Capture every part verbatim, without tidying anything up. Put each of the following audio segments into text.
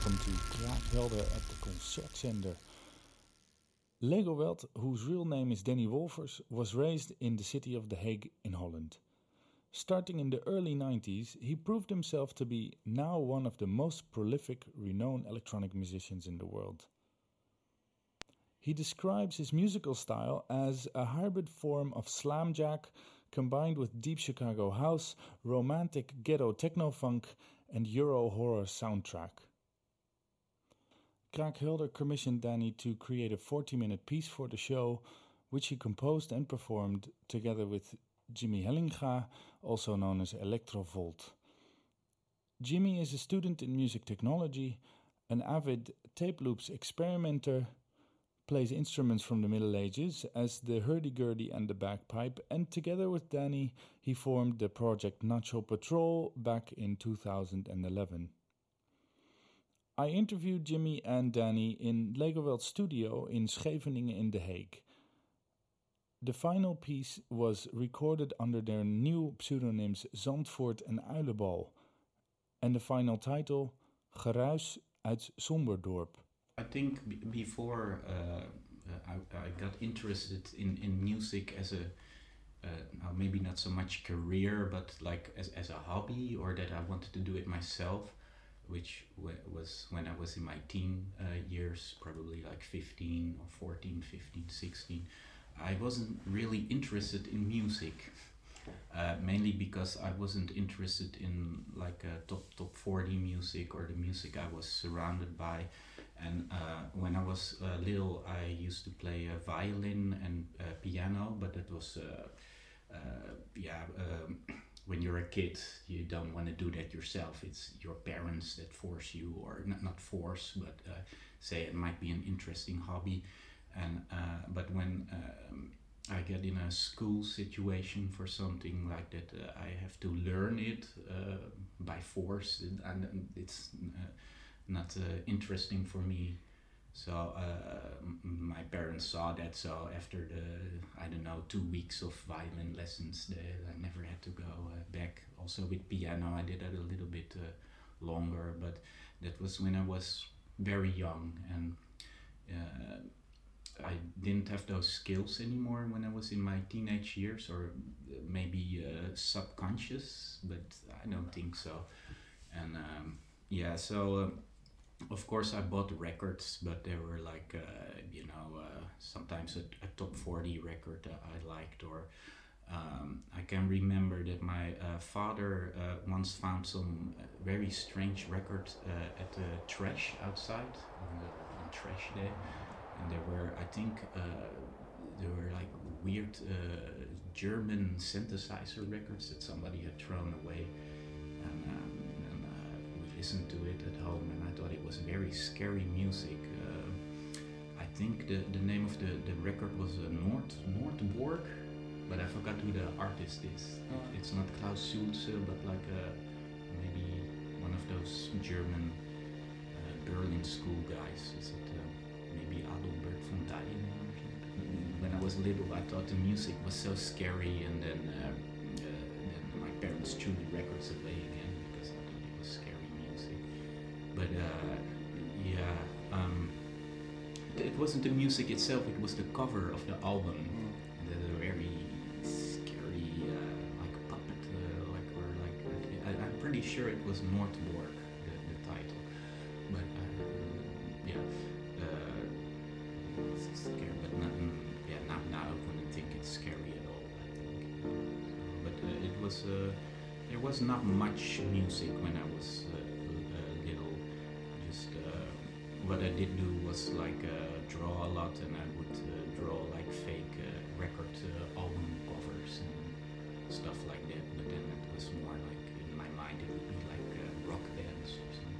welcome to Kraakhelder at the Concertzender. Lego Welt, whose real name is Danny Wolfers, was raised in the city of The Hague in Holland. Starting in the early nineties, he proved himself to be now one of the most prolific, renowned electronic musicians in the world. He describes his musical style as a hybrid form of slamjack combined with deep Chicago house, romantic ghetto techno-funk and Euro horror soundtrack. Kraakhelder commissioned Danny to create a forty-minute piece for the show, which he composed and performed together with Jimmy Hellinga, also known as Electrovolt. Jimmy is a student in music technology, an avid tape loops experimenter, plays instruments from the Middle Ages as the hurdy-gurdy and the bagpipe, and together with Danny he formed the project Nacho Patrol back in two thousand eleven. I interviewed Jimmy and Danny in Lego Welt studio in Scheveningen in The Hague. The final piece was recorded under their new pseudonyms Zandvoort en Uilenbal, and the final title Geruis uit Somberdorp. I think b- before uh, I, I got interested in, in music as a, uh, maybe not so much career, but like as, as a hobby, or that I wanted to do it myself, which w- was when I was in my teen uh, years, probably like fifteen or fourteen, fifteen, sixteen. I wasn't really interested in music. Uh, mainly because I wasn't interested in like uh, top top forty music or the music I was surrounded by. And uh, when I was uh, little, I used to play uh, violin and uh, piano, but it was uh, uh, yeah. Um, when you're a kid, you don't want to do that yourself. It's your parents that force you, or not not force, but uh, say it might be an interesting hobby. And uh, but when um, I get in a school situation for something like that, uh, I have to learn it uh, by force, and it's uh, not uh, interesting for me. So uh, my parents saw that, so after the, I don't know, two weeks of violin lessons, they, I never had to go uh, back. Also with piano, I did that a little bit uh, longer, but that was when I was very young, and uh, I didn't have those skills anymore when I was in my teenage years, or maybe uh, subconscious, but I don't think so. And um, yeah, so uh, of course I bought records, but they were like, uh, you know, uh, sometimes a, a top forty record that I liked, or um, I can remember that my uh, father uh, once found some very strange record uh, at the trash outside on, the, on trash day. And there were, I think, uh, there were like weird uh, German synthesizer records that somebody had thrown away, and, um, and uh, we listened to it at home, and I thought it was very scary music. Uh, I think the, the name of the, the record was uh, Nord Nordborg, but I forgot who the artist is. Oh. It's not Klaus Schulze, but like uh, maybe one of those German uh, Berlin school guys. Is it? Uh, maybe Adalbert von Dyen or something. When I was little, I thought the music was so scary, and then, uh, uh, then my parents threw the records away again because I thought it was scary music. But uh, yeah, um, it wasn't the music itself, it was the cover of the album. Mm. The, the very scary, uh, like puppet, uh, like, or like, I, I'm pretty sure it was Nordborg, the, the title. But uh, yeah. Uh, it's scary, but not, yeah, not now. I wouldn't think it's scary at all. I think, but uh, it was. Uh, there was not much music when I was uh, uh, little. Just uh, what I did do was like uh, draw a lot, and I would uh, draw like fake uh, record uh, album covers and stuff like that. But then it was more like in my mind it would be like uh, rock bands or something.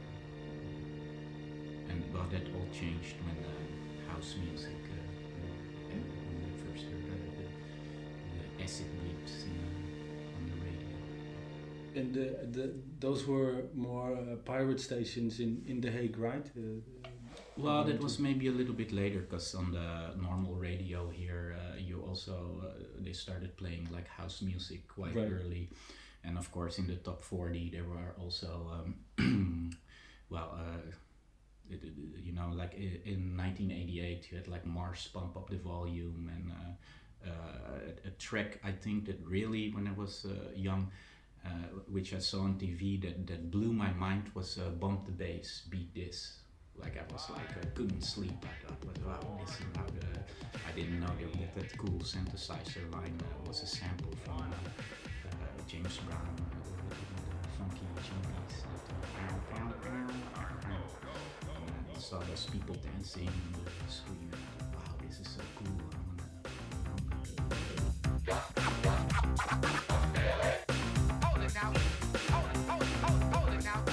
And well, that all changed when uh, house music, uh, when I first heard uh, the, the acid beats in, uh, on the radio. And the, the, those were more uh, pirate stations in, in The Hague, right? Uh, well, that was maybe a little bit later, because on the normal radio here, uh, you also, uh, they started playing like house music quite right. early. And of course in the top forty there were also um, well, uh, it, it, you know, like in, in nineteen eighty-eight, you had like Mars Pump Up the Volume, and uh, uh, a, a track I think that really, when I was uh, young, uh, which I saw on T V, that, that blew my mind was uh, Bump the Bass, Beat This. Like I was like, I couldn't sleep. I thought, but wow, this is how the, I didn't know that that, that cool synthesizer line uh, was a sample from uh, uh, James Brown, uh, the, the funky chimneys. That, uh, and I saw those people dancing and the screaming. Wow, this is so cool. I'm gonna, I'm gonna hold it now. Hold it, hold it, hold it, hold it now.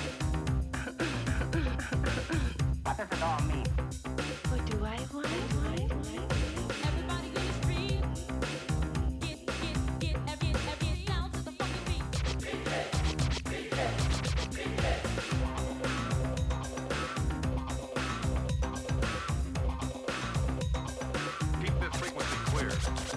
What does it all mean? What do I want? Everybody in the street, get, get, get, get, get down to the fucking beat. Beat it, beat it, beat it. Keep the frequency clear.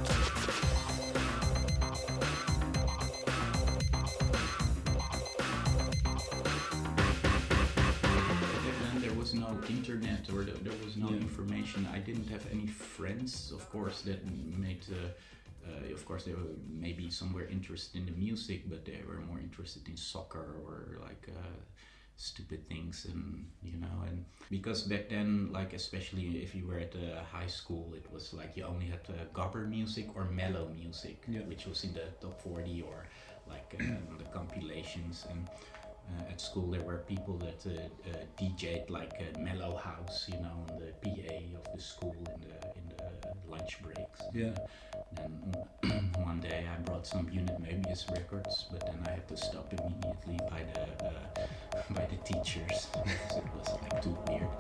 No internet, or the, there was no yeah. information. I didn't have any friends, of course, that made uh, uh, of course they were maybe somewhere interested in the music, but they were more interested in soccer or like uh, stupid things, and you know, and because back then, like especially if you were at a high school, it was like you only had uh, gabber music or mellow music, yeah. which was in the top forty or like uh, the compilations. And Uh, at school there were people that uh, uh, D J'd like uh, mellow house, you know, on the P A of the school in the in the lunch breaks. Yeah. And then one day I brought some Unit Moebius records, but then I had to stop immediately by the uh, by the teachers because it was like too weird.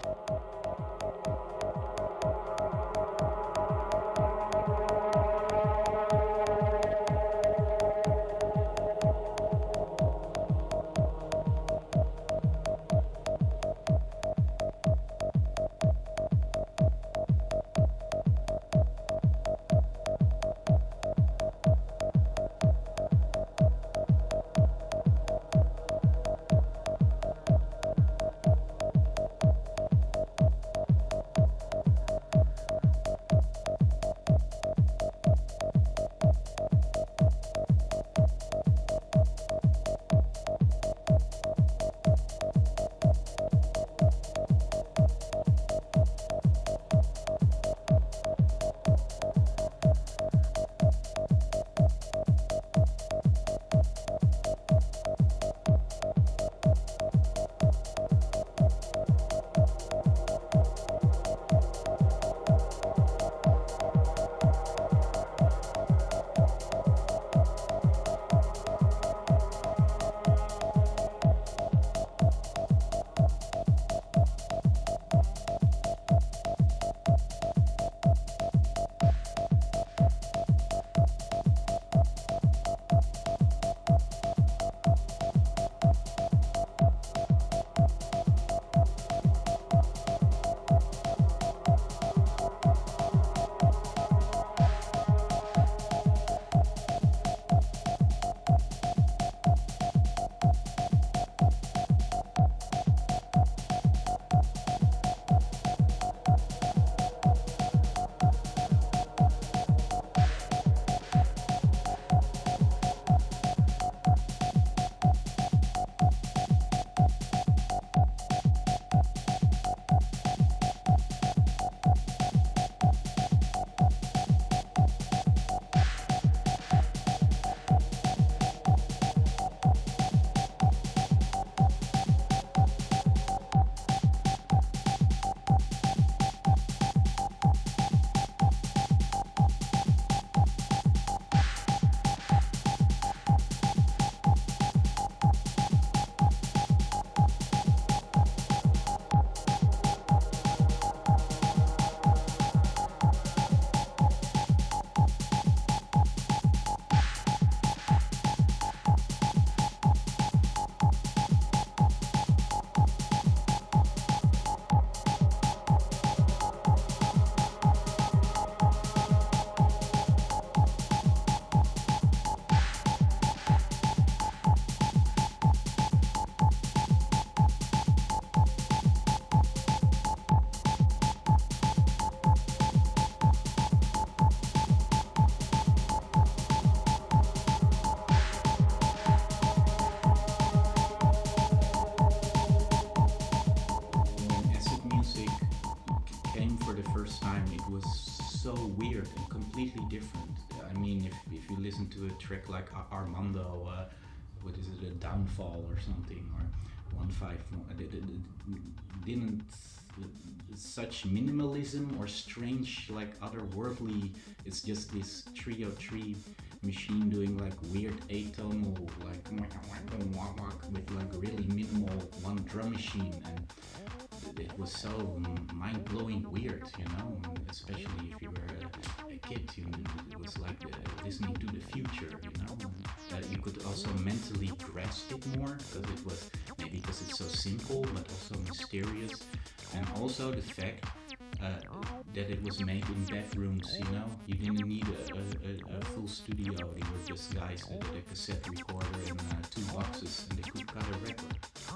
really different. I mean, if, if you listen to a track like Ar- Armando, uh, what is it, a Downfall or something, or one five one, it, it, it didn't uh, such minimalism or strange, like otherworldly. It's just this three oh three machine doing like weird atonal, like with like really minimal one drum machine, and it was so mind-blowing weird, you know, especially if you were a, a kid. You, it was like uh, listening to the future, you know. Uh, you could also mentally grasp it more because it was maybe because it's so simple but also mysterious, and also the fact uh, that it was made in bedrooms, you know. You didn't need a, a, a, a full studio. They were just guys that had a cassette recorder and uh, two boxes, and they could cut a record.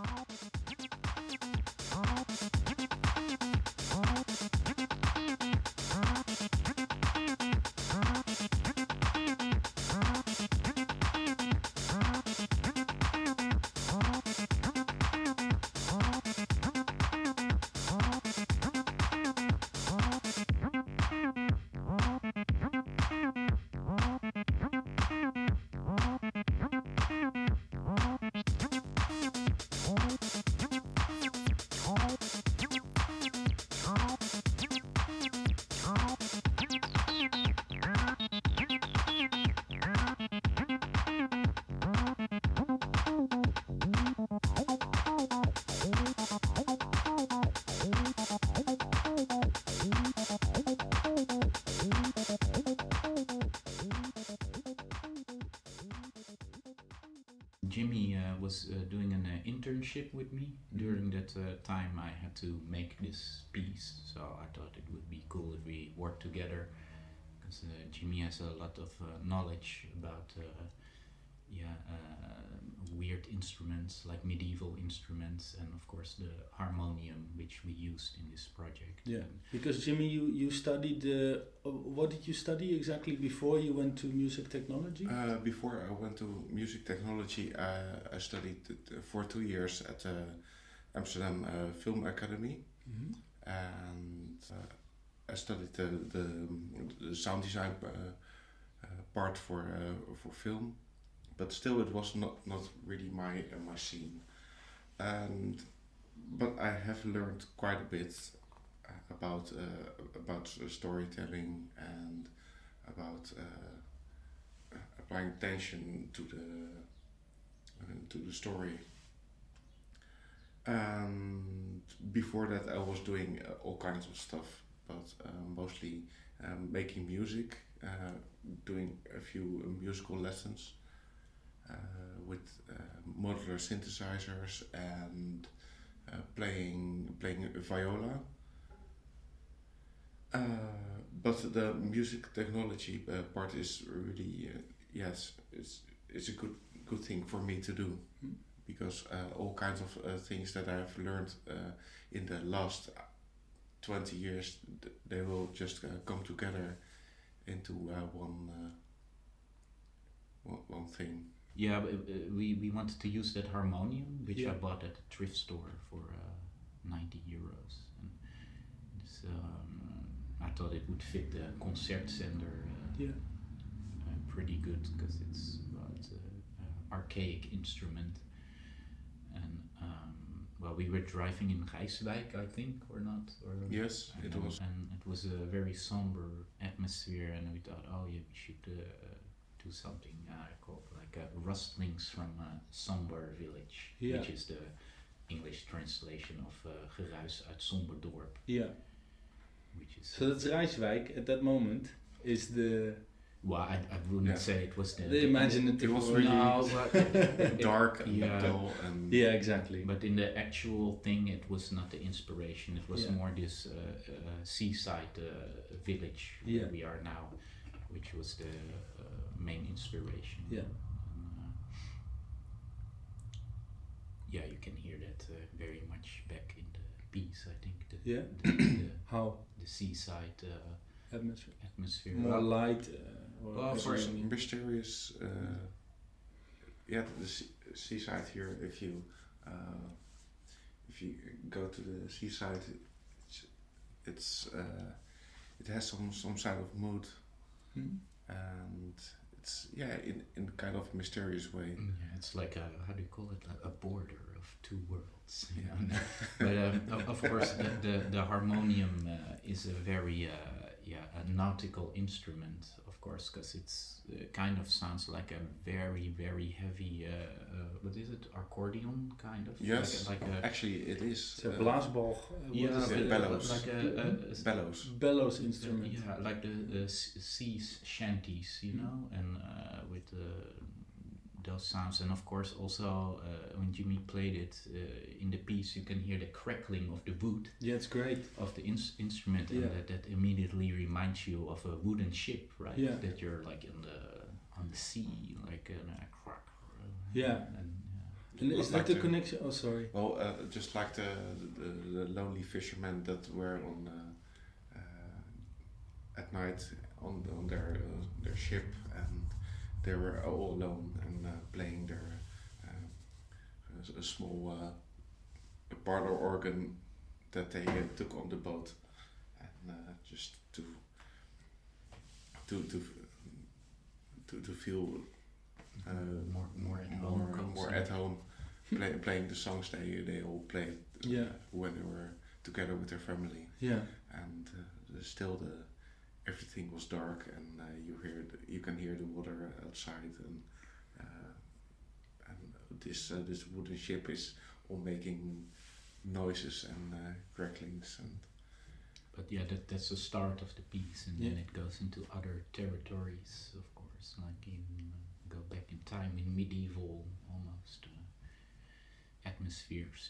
Jimmy uh, was uh, doing an uh, internship with me. During that uh, time I had to make this piece, so I thought it would be cool if we worked together, because uh, Jimmy has a lot of uh, knowledge about uh, yeah, uh, weird instruments, like medieval instruments, and of course the harmonium, which we used in this project. Yeah, And because Jimmy, you you studied. Uh, uh, what did you study exactly before you went to music technology? Uh, before I went to music technology, uh, I studied it, uh, for two years at the Amsterdam uh, Film Academy, Mhm. and uh, I studied the, the, the sound design uh, uh, part for uh, for film, but still it was not, not really my uh, my scene. And but I have learned quite a bit uh, about uh, about uh, storytelling and about uh, applying attention to the uh, to the story. And before that, I was doing uh, all kinds of stuff, but uh, mostly um, making music, uh, doing a few uh, musical lessons uh, with uh, modular synthesizers and uh, playing playing viola. Uh, but the music technology uh, part is really uh, yes, it's it's a good good thing for me to do, because uh, all kinds of uh, things that I've learned uh, in the last twenty years, th- they will just uh, come together into uh, one, uh, one one thing. yeah, but, uh, we, we wanted to use that harmonium, which Yeah. I bought at a thrift store for uh, ninety euros. And it's, um, I thought it would fit the Concertzender uh, Yeah. uh, pretty good, because it's well, it's a, a archaic instrument. And um, well, we were driving in Rijswijk, I think, or not? Or Yes, it and, was. and it was a very somber atmosphere, and we thought, oh yeah, we should uh, do something uh, called like uh, Rustlings from uh, Somber Village, Yeah. which is the English translation of uh, Geruis uit Somberdorp, Yeah. which is So that's Rijswijk at that moment is the well, I, I wouldn't Yeah. say it was the, the imaginative. It was one. really no, but it- Dark and yeah. dull and Yeah, exactly. But in the actual thing, it was not the inspiration. It was Yeah. more this uh, uh, seaside uh, village Yeah. where we are now, which was the uh, main inspiration. Yeah. And, uh, yeah, you can hear that uh, very much back in the piece. I think the Yeah. the, the, How the seaside uh, atmosphere. atmosphere. More light. Uh, or Well, for everything. Mys- mysterious. Uh, yeah, the sea- seaside here. If you uh, if you go to the seaside, it's, it's uh, it has some some sort of mood. Hmm? and it's yeah in in kind of mysterious way. Mm, yeah, it's like a, how do you call it, a, a border of two worlds. You Yeah. know? But um, of, of course, the, the, the harmonium uh, is a very uh, yeah a nautical instrument, of course, because it's uh, kind of sounds like a very very heavy uh, uh, what is it, accordion kind of. Yes, like a, like a actually it is. It's a uh, blaasbal. uh, what yeah, is Yeah, it? but- bellows. like a, a, a bellows. Bellows instrument. Yeah, like the, the s- sea shanties, you Mm. know, and uh, with uh, those sounds, and of course also uh, when Jimmy played it uh, in the piece, you can hear the crackling of the wood Yeah, it's great. of the ins- instrument, and Yeah. that, that immediately reminds you of a wooden ship, right? Yeah. That you're like in the on the sea, like in a crack. uh, Yeah. And, And is Like that the the- connection? Oh, sorry. Well, uh, just like the, the the lonely fishermen that were on uh, uh, at night on on their uh, their ship, and they were all alone and uh, playing their uh, a s- a small uh, parlor organ that they uh, took on the boat, and uh, just to to to to to feel uh, more more at home, more, more cozy. at home, play, playing the songs they they all played uh, Yeah. when they were together with their family, Yeah. and uh, the, still the everything was dark, and uh, you hear the, you can hear the water outside, and uh, and this uh, this wooden ship is all making noises and uh, cracklings, and But yeah, that that's the start of the piece, and then Yeah. it goes into other territories, of course, like in uh, go back in time in medieval almost uh, atmospheres.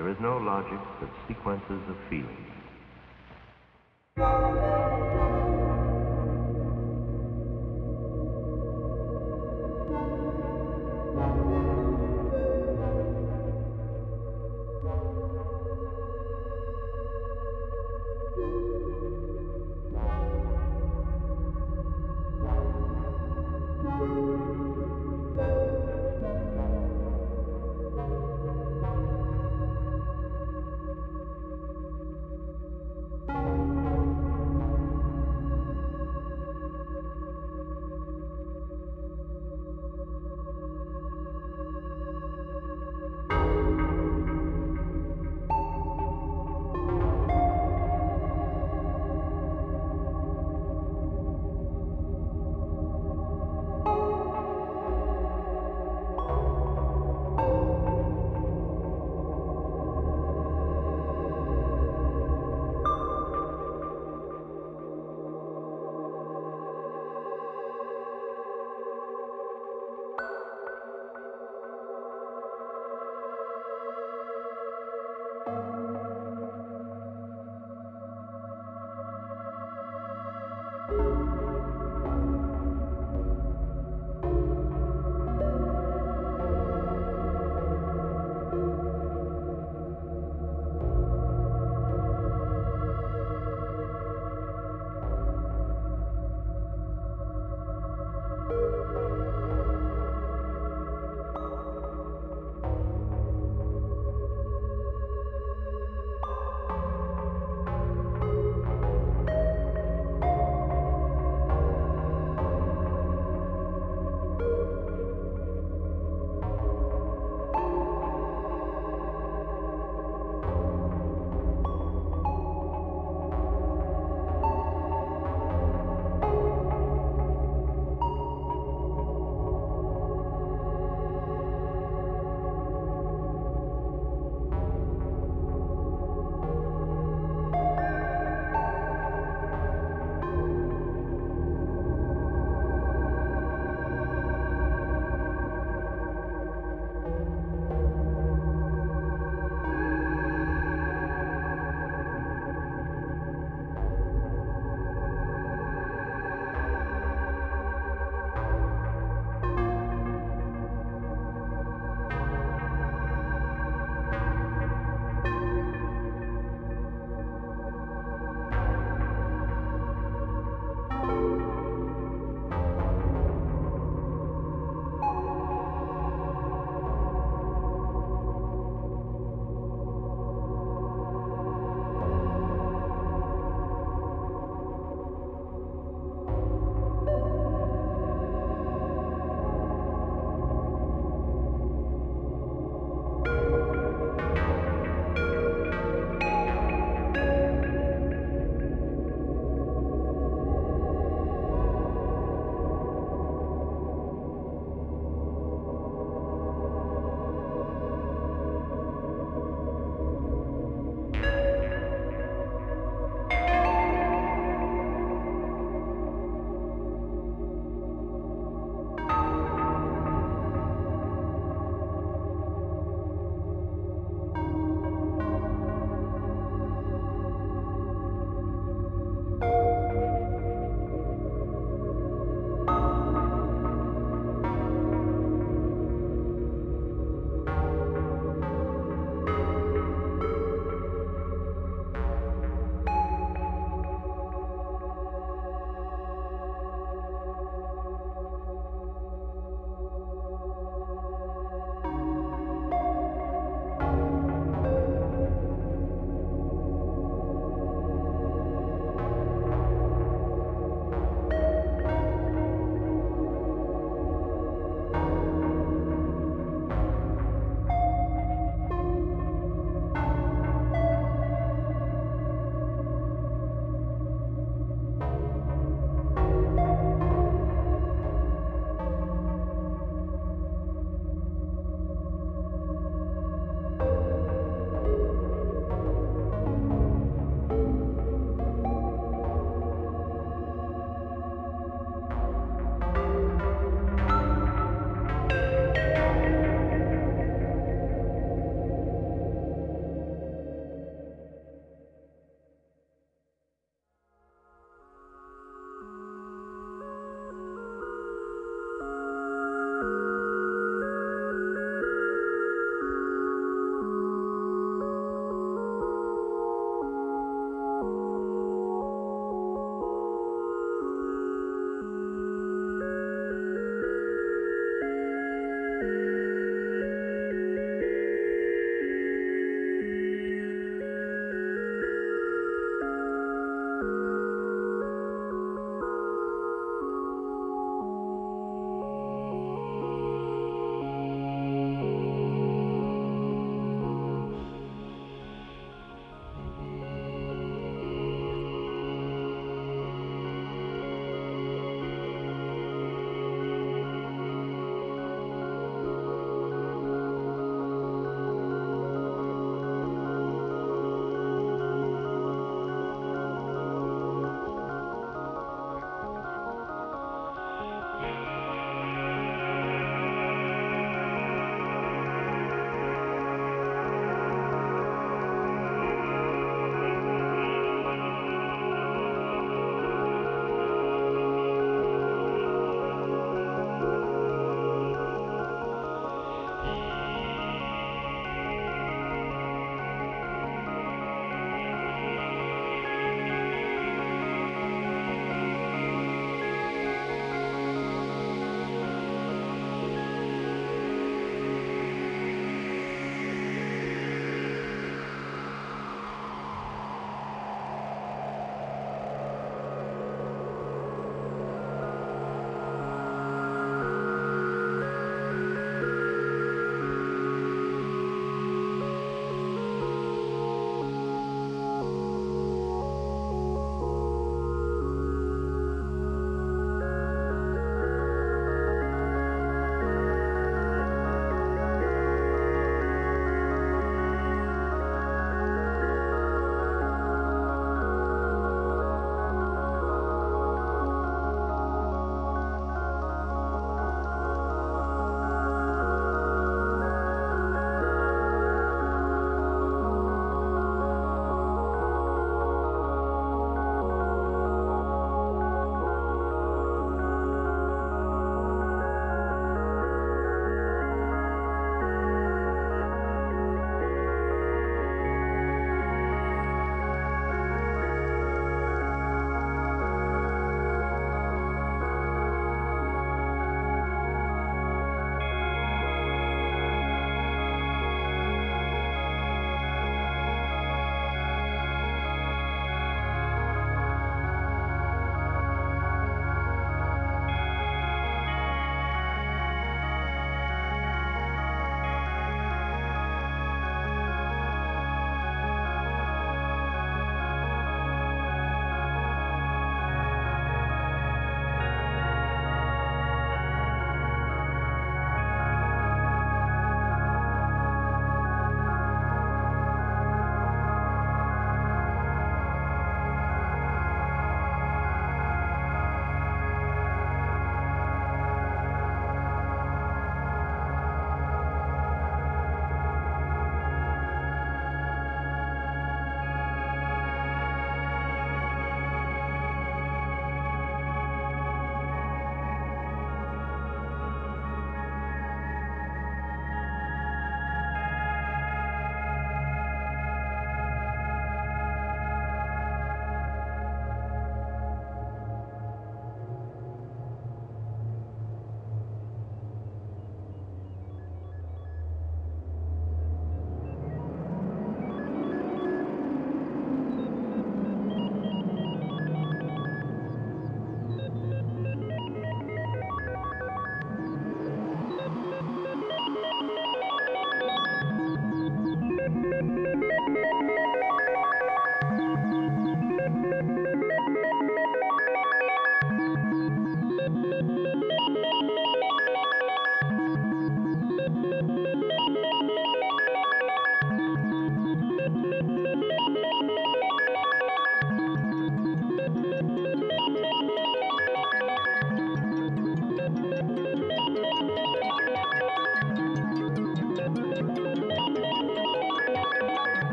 There is no logic but sequences of feeling.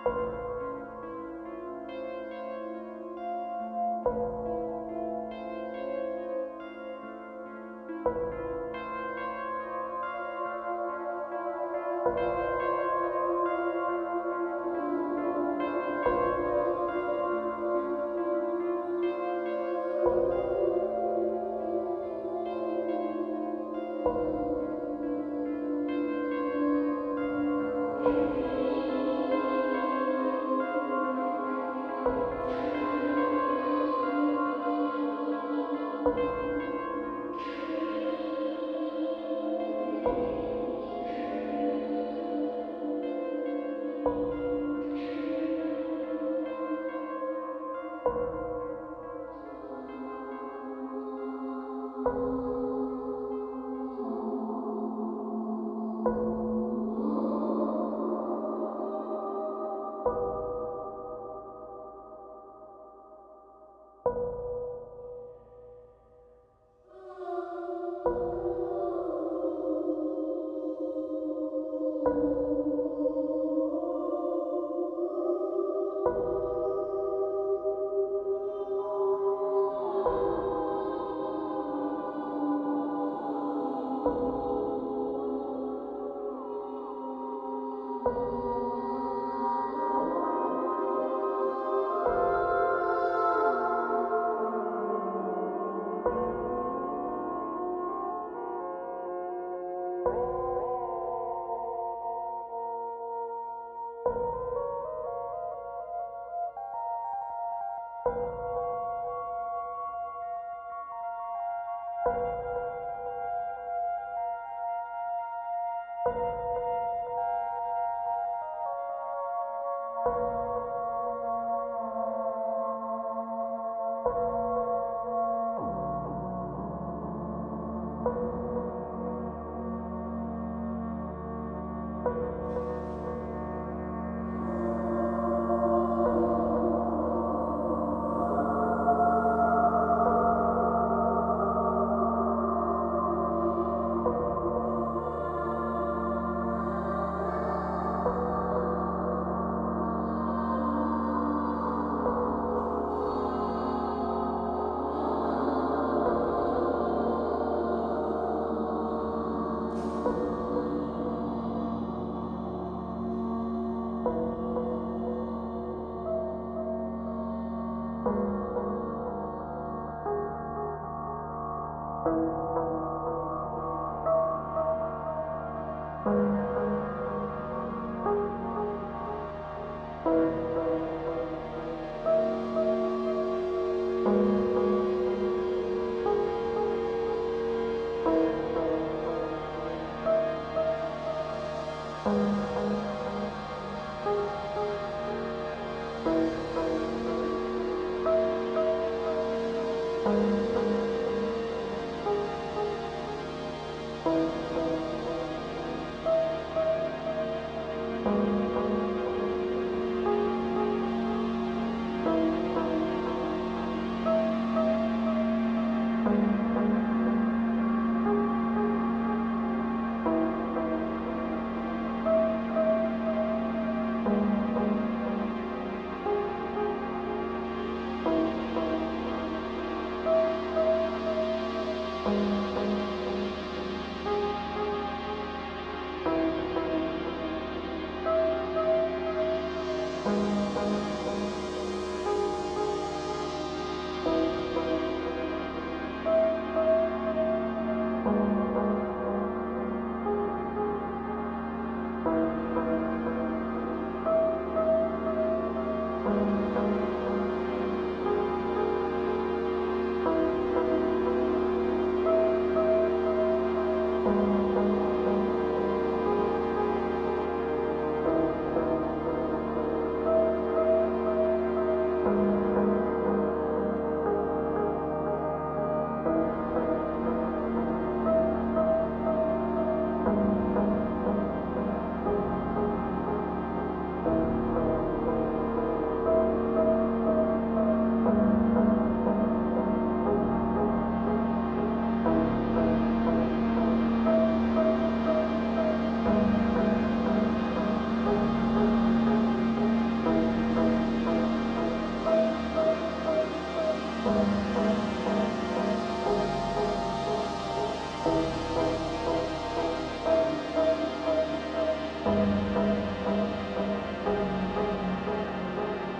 Thank you.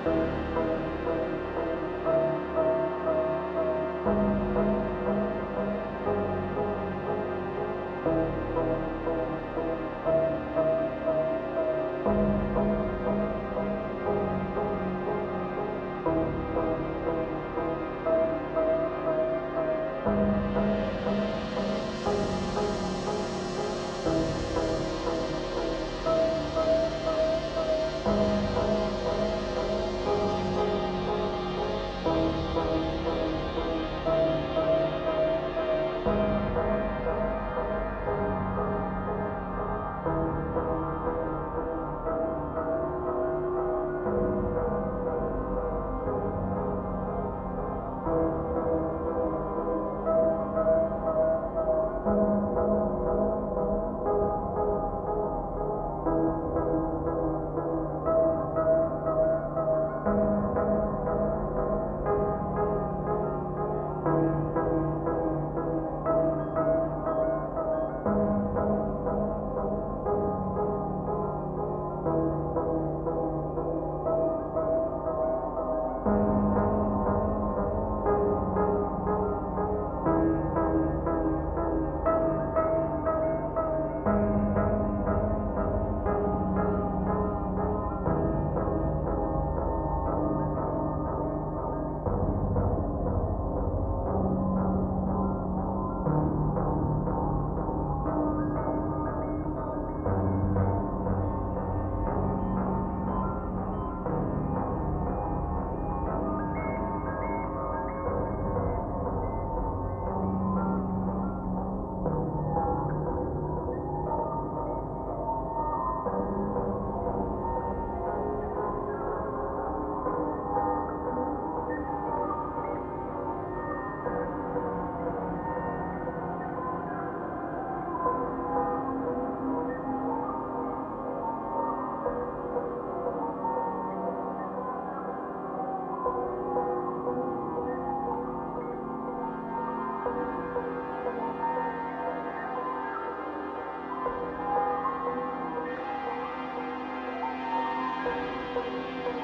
Thank